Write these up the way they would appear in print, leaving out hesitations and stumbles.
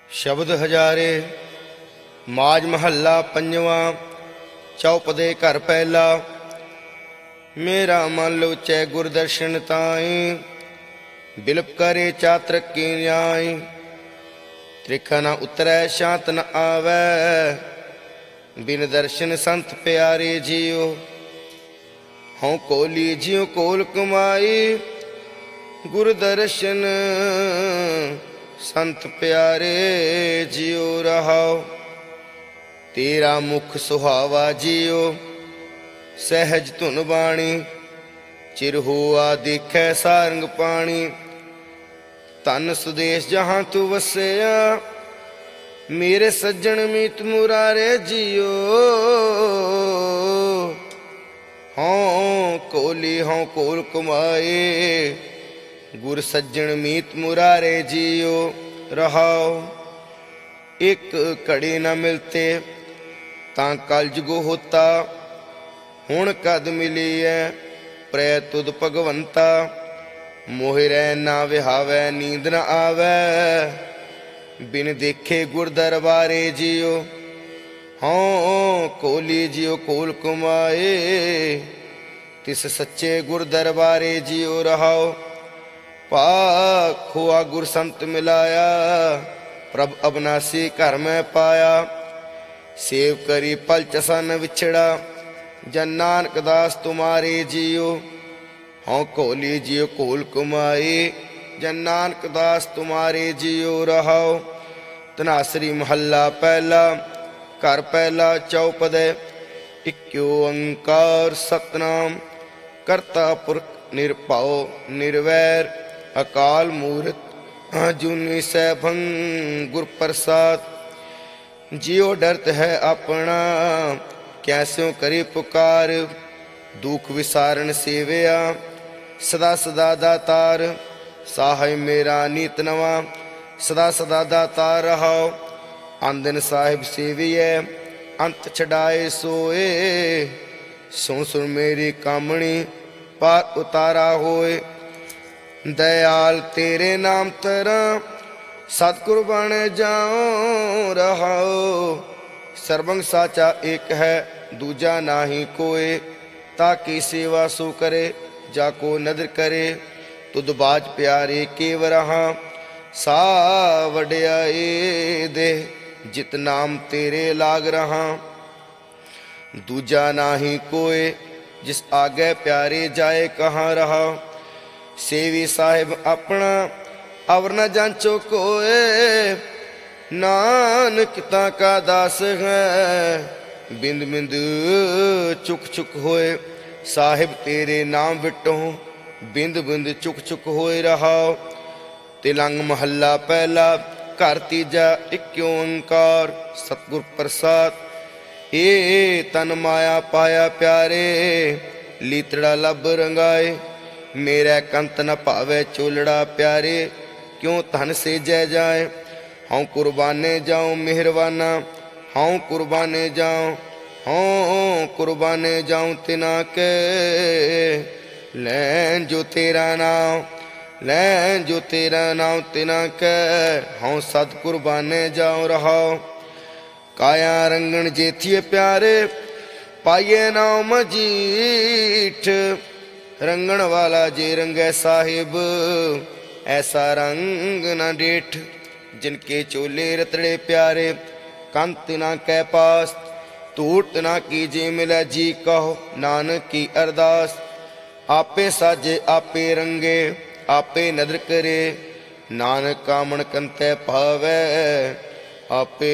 ਸ਼ਬਦ ਹਜ਼ਾਰੇ। ਮਾਝ ਮਹੱਲਾ ਪੰਜਵਾਂ। ਚੌਪਦੇ ਘਰ ਪਹਿਲਾ। ਮੇਰਾ ਮਨ ਲੋਚੈ ਗੁਰਦਰਸ਼ਨ ਤਾਈ, ਬਿਲਪ ਕਰੇ ਚਾਤ੍ਰਿਕ ਕੀ ਨਿਆਈ। ਤ੍ਰਿਖਾ ਨ ਉਤਰੈ ਸ਼ਾਂਤ ਨ ਆਵੈ, ਬਿਨ ਦਰਸ਼ਨ ਸੰਤ ਪਿਆਰੇ ਜੀਓ। ਹਉ ਕੋਲੀ ਜਿਉ ਕੋਲ ਕਮਾਈ, ਗੁਰ ਦਰਸ਼ਨ ਸੰਤ ਪਿਆਰੇ ਜਿਉ ਰਹਾਉ। ਤੇਰਾ ਮੁਖ ਸੁਹਾਵਾ ਜਿਉ, ਸਹਿਜ ਧੁਨ ਬਾਣੀ। ਚਿਰ ਹੋਆ ਦੇਖੈ ਸਾਰੰਗ ਪਾਣੀ, ਧਨ ਸੁਦੇਸ਼ ਜਹਾਂ ਤੂੰ ਵਸਿਆ। ਮੇਰੇ ਸੱਜਣ ਮੀਤ ਮੁਰਾਰੇ ਜਿਉ, ਹਉ ਕੋਲੀ ਹਉ ਕੋਲ ਕਮਾਏ। ਗੁਰ ਸੱਜਣ ਮੀਤ ਮੁਰਾਰੇ ਜਿਉ ਰਹਾਉ। ਇੱਕ ਘੜੀ ਨ ਮਿਲਤੇ ਤਾਂ ਕਲਯੁਗ ਹੋਤਾ, ਹੁਣ ਕਦ ਮਿਲੀਐ ਪ੍ਰੈ ਤੁਧ ਭਗਵੰਤਾ। ਮੋਹਿ ਰਹਿ ਨਾ ਵਿਹਾਵੈ ਨੀਂਦ ਨ ਆਵੈ, ਬਿਨ ਦੇਖੇ ਗੁਰ ਦਰਬਾਰੇ ਜਿਉ। ਹਉ ਕੋਲੀ ਜਿਉ ਕੋਲ ਕਮਾਏ, ਤਿਸ ਸੱਚੇ ਗੁਰ ਦਰਬਾਰੇ ਜਿਉ ਰਹਾਉ। ਪਾਖ ਹੋਆ ਗੁਰ ਸੰਤ ਮਿਲਾਇਆ, ਪ੍ਰਭ ਅਬਨਾਸੀ ਘਰ ਮੈਂ ਪਾਇਆ। ਸੇਵ ਕਰੀ ਪਲ ਚਸਾ ਨ ਵਿਛੜਾ, ਜਨ ਨਾਨਕ ਦਾਸ ਤੁਮਾਰੇ ਜਿਉ। ਹਉ ਕੋਲੀ ਜਿਉ ਕੋਲ ਕਮਾਏ, ਜਨ ਨਾਨਕ ਦਾਸ ਤੁਮਾਰੇ ਜਿਉ ਰਹਾਉ। ਧਨਾਸਰੀ ਮਹੱਲਾ ਪਹਿਲਾ। ਘਰ ਪਹਿਲਾ ਚੌਪਦੇ। ਇਕ ਓੰਕਾਰ ਸਤਿਨਾਮ ਕਰਤਾ ਪੁਰਖ ਨਿਰਭਉ ਨਿਰਵੈਰ, ਅਕਾਲ ਮੂਰਤ ਅਜੂਨੀ ਸੈਭੰ ਗੁਰ ਪ੍ਰਸਾਦ। ਜਿਉ ਡਰਤ ਹੈ ਆਪਣਾ, ਕੈਸਿਉ ਕਰੀ ਪੁਕਾਰ। ਦੁਖ ਵਿਸਾਰਨ ਸੇਵਿਆ, ਸਦਾ ਸਦਾ ਦਾਤਾਰ। ਸਾਹਿ ਮੇਰਾ ਨੀਤ ਨਵਾ, ਸਦਾ ਸਦਾ ਦਾਤਾਰ ਰਹਾਉ। ਆਂਦਨ ਸਾਹਿਬ ਸੇਵੀਐ, ਅੰਤ ਛਡਾਏ ਸੋਏ। ਸੁਣ ਸੁਣ ਮੇਰੀ ਕਾਮਣੀ, ਪਾਰ ਉਤਾਰਾ ਹੋਏ। ਦਇਆਲ ਤੇਰੇ ਨਾਮ ਤਰਾਂ, ਸਤਿਗੁਰ ਬਣ ਜਾਉ ਰਹਾਉ। ਸਰਬੰਗ ਸਾਚਾ ਏਕ ਹੈ, ਦੂਜਾ ਨਾਹੀ ਕੋਏ। ਤਾਕੀ ਸੇਵਾ ਸੋ ਕਰੇ, ਜਾ ਕੋ ਨਦਰ ਕਰੇ। ਤੁਧ ਬਾਜ ਪਿਆਰੇ ਕੇਵ ਰਹਾ, ਸਾ ਵਡਿਆਈ ਦੇ। ਜਿਤ ਨਾਮ ਤੇਰੇ ਲਾਗ ਰਹਾ, ਦੂਜਾ ਨਾਹੀ ਕੋਏ। ਜਿਸ ਆਗੇ ਪਿਆਰੇ ਜਾਏ ਕਹਾਂ ਰਹਾ। ਸੇਵੀ ਸਾਹਿਬ ਆਪਣਾ, ਅਵਰ ਨ ਜਾਂਚੋ ਕੋਏ। ਨਾਨਕ ਤਾਂ ਕਾ ਦਾਸ ਹੈ, ਬਿੰਦ ਬਿੰਦ ਚੁਕ ਚੁਕ ਹੋਏ। ਸਾਹਿਬ ਤੇਰੇ ਨਾਮ ਵਿਟੋ, ਬਿੰਦ ਬਿੰਦ ਚੁਕ ਚੁਕ ਹੋਏ ਰਹਾਉ। ਤਿਲੰਗ ਮਹੱਲਾ ਪਹਿਲਾ। ਘਰ ਤੀਜਾ। ਇਕ ਓੰਕਾਰ ਸਤਿਗੁਰ ਪ੍ਰਸਾਦ। ਏ ਤਨ ਮਾਇਆ ਪਾਇਆ ਪਿਆਰੇ, ਲੀਤੜਾ ਲੱਭ ਰੰਗਾਏ। ਮੇਰਾ ਕੰਤ ਨ ਭਾਵੇ ਚੋਲੜਾ ਪਿਆਰੇ, ਕਿਉ ਧਨ ਸੇਜੈ ਜਾਏ। ਹਉ ਕੁਰਬਾਨੇ ਜਾਉ ਮਿਹਰਬਾਨਾ, ਹਉ ਕੁਰਬਾਨੇ ਜਾਉ। ਹਉ ਕੁਰਬਾਨੇ ਜਾਉ ਤਿਨਾ ਕੇ, ਲੈਣ ਜੋ ਤੇਰਾ ਨਾਮ। ਲੈਣ ਜੋ ਤੇਰਾ ਨਾਮ ਤਿਨਾ ਕੈ, ਹਉ ਸਦ ਕੁਰਬਾਨੇ ਜਾਉ ਰਹਾਉ। ਕਾਇਆ ਰੰਗਣ ਜੇਥੀਏ ਪਿਆਰੇ, ਪਾਈਏ ਨਾਮ ਮਜੀਠ। ਰੰਗਣ ਵਾਲਾ ਜੇ ਰੰਗੈ ਸਾਹਿਬ, ਐਸਾ ਰੰਗ ਨ ਡੇਠ। ਜਿਨ ਕੇ ਚੋਲੇ ਰਤੜੇ ਪਿਆਰੇ, ਕੰਤ ਨਾ ਕੈ ਪਾਸ। ਧੂਟ ਨਾ ਕੀਜੇ ਮਿਲੈ ਜੀ ਕਹੋ, ਨਾਨਕ ਕੀ ਅਰਦਾਸ। ਆਪੇ ਸਾਜੇ ਆਪੇ ਰੰਗੇ, ਆਪੇ ਨਦਰ ਕਰੇ। ਨਾਨਕ ਕਾਮਣ ਕੰਤੈ ਭਾਵੈ, ਆਪੇ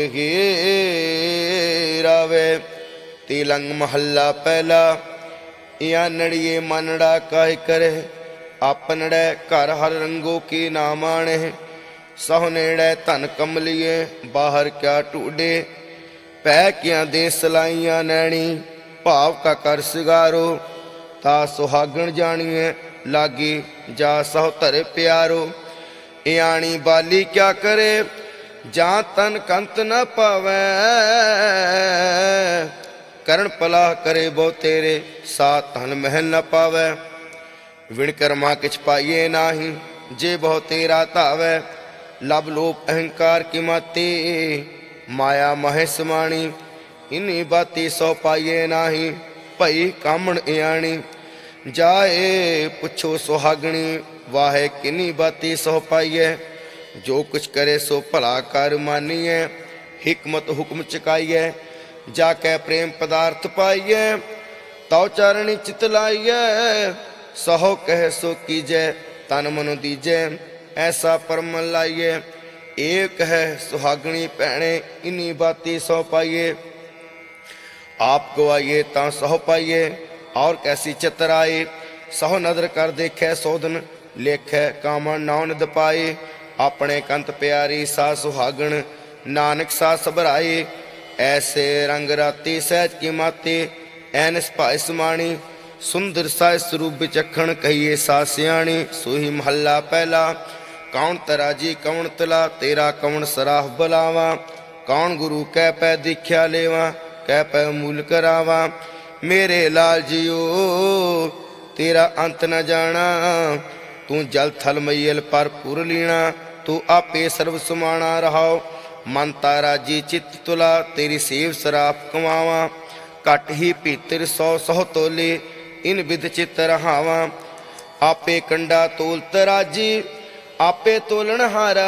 ਹੀ ਰਾਵੇ। ਤਿਲੰਗ ਮਹੱਲਾ ਪਹਿਲਾ। ਇਆ ਨੜੀਏ ਮਨੜਾ ਕਾਇ ਕਰੇ, ਆਪਨੜੈ ਘਰ ਹਰ ਰੰਗੋ ਕੀ ਨਾ ਮਾਣੇ। ਸਹੁ ਨੇੜੈ ਧਨ ਕਮਲੀਏ, ਬਾਹਰ ਕਿਆ ਢੂਡੇ। ਪੈ ਕਿਆਂ ਦੇ ਸਲਾਈਆਂ ਨੈਣੀ, ਭਾਵ ਕਾ ਕਰ ਸਿਗਾਰੋ। ਤਾ ਸੁਹਾਗਣ ਜਾਣੀਏ, ਲਾਗੀ ਜਾ ਸਹੁ ਧਰੇ ਪਿਆਰੋ। ਇਆਣੀ ਬਾਲੀ ਕਿਆ ਕਰੇ, ਜਾਂ ਤਨ ਕੰਤ ਨ ਪਾਵੈ। ਕਰਨ ਪਲਾਹ ਕਰੇ ਬਹੁ ਤੇਰੇ, ਸਾ ਧਨ ਮਹਿਲ ਨ ਪਾਵੈ। ਵਿਣ ਕਰਮਾ ਕਿਛ ਪਾਈਏ ਨਾਹੀ, ਜੇ ਬਹੁ ਤੇਰਾ ਧਾਵੈ। लब लोभ अहंकार की माते माया मह समाणी इन्हीं बाती सौ पाइए नाही भई कामण इयाणी जाए पुछो सुहागणी वाहे किन्नी बाती सौ पाइए जो कुछ करे सो भला कर मानिए हिकमत हुक्म चकाइए जाके प्रेम पदार्थ पाइए तौ चरणी चित लाइए सहो कह सो कीजै तन मन दीजै ऐसा परम लाइए एक है सुहागणी भैणे इन्नी बाती सौ पाइए आप गवाइए ता सहो पाइए और कैसी चित्र आए सहो नदर कर देखे सोधन लेखे कामन नाव निद पाए अपने कंत प्यारी सा सुहागण नानक सा सबराए ऐसे रंग राती सहज की माते ऐनस भाई समाणी सुंदर सा स्वरूप विचखण कहिए सा सियाणी सोही महला पहला कौन तराजी कौन तला तेरा कौन सराह बुलावा कौन गुरु कह पै दीख्या लेवा कह पै मूल करावा मेरे लाल जियो तेरा अंत न जाना तू जल थल मैयल पर पुर लीना तू आपे सर्व समाना रहाओ मन तारा जी चित तुला तेरी सेव सराप कमावा घट ही भीतर सौ सौ तोले इन विध चित रहावा आपे कंडा तोल तराजी आपे तोलन हारा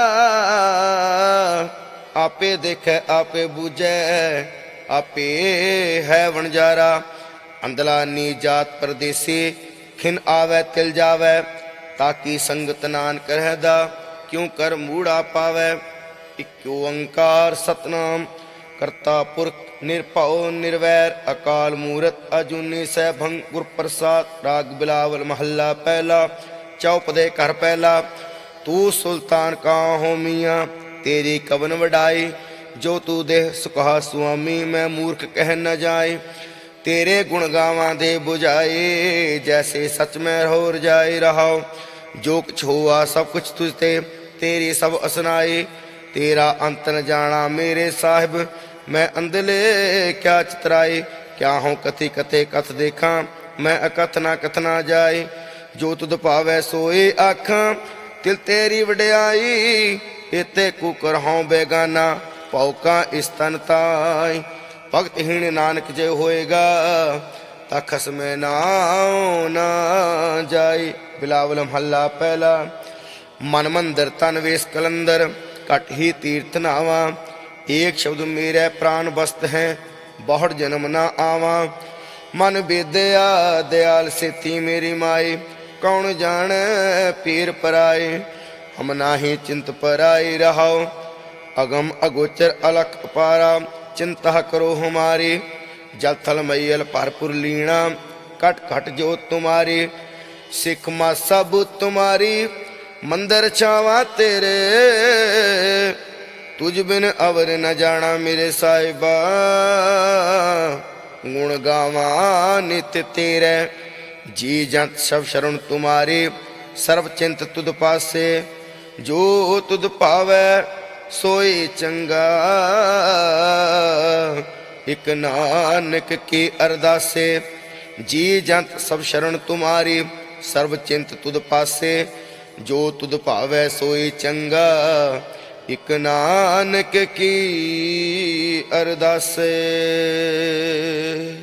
आपे देखे आपे बूझे आपे है वणजारा अंदला नी जात परदेसी खिन आवे तिल जावे ताकि संगत नानक रहदा क्यों कर मूड़ा पावे इक्यो ओंकार सतनाम करता पुरख निरभव निर्वैर अकाल मूरत अजूनी सैभंग गुर प्रसाद राग बिलावल महला पहला चौपदे घर पहला तू सुल्तान का हो मियाँ तेरी कवन वडाई जो तू देह सुखा स्वामी मैं मूर्ख कह न जाए तेरे गुण गावा दे बुझाए जैसे सच में हो जाए रहाओ जो कुछ हुआ सब कुछ तुझते तेरी सब असनाए तेरा अंत न जाना मेरे साहिब मैं अंधले क्या चितराए क्या हूँ कथी कथे कथ देखा मैं अकथ ना कथना जाए जो तुद पावै सोए आखा तिल तेरी वड्याई इते कुकर हों बेगाना पौका इस तन ताई भगतहीन नानक जे होएगा तखस में नाव ना जाए बिलावल महला पहला मन मंदिर तन वेश कलंदर कट ही तीर्थ नावा एक शब्द मेरे प्राण बस्त हैं बहुत जन्म ना आवा मन विद्या दयाल सेती मेरी माई कौन जान पीर पराए हम नाही चिंत पराई रहाओ अगम अगोचर अलख अपारा चिंता करो हमारी जल थल मैयल भरपुर लीना कट कट जो तुम्हारी सिख मा सब तुम्हारी मंदिर छावा तेरे तुझ बिन अवर न जाना मेरे साहिबा गुण गावा नित तेरे जी जंत सब शरण तुम्हारी सर्व चिंत तुद पासे जो तुद पावै सोई चंगा एक नानक की अरदासे जी जंत सब शरण तुम्हारी सर्व चिंत तुद पासे जो तुद पावै सोई चंगा एक नानक की अरदासे।